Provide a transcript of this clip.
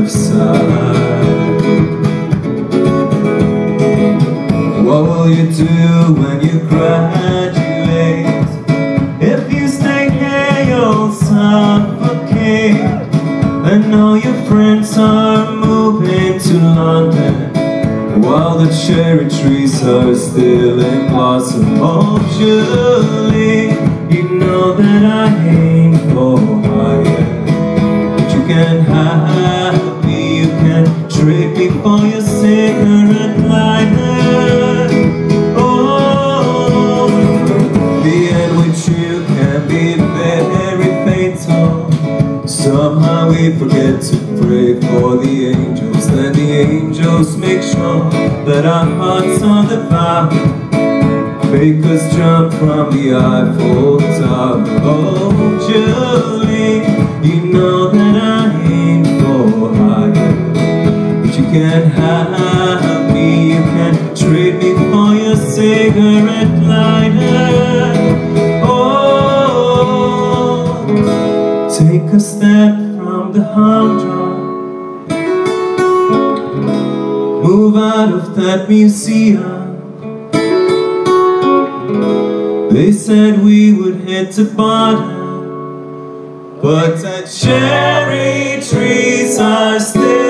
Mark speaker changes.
Speaker 1: of sight. What will you do when you graduate? If you stay here, you'll suffocate. And all your friends are moving to London, while the cherry trees are still in blossom. Oh, Julie, you know that I aim for higher. But you can have me, you can trade me for your cigarette lighter. Oh, the end with you can be very fatal. Somehow we forget to pray for the angels, then the angels make sure that our hearts are devout, make us jump from the Eiffel Tower. Oh, Julie, you know that I aim for higher. But you can't have me, you can trade me for your cigarette lighter. Oh, take a step from the humdrum, move out of that museum. They said we would hit the bottom, but the cherry trees are still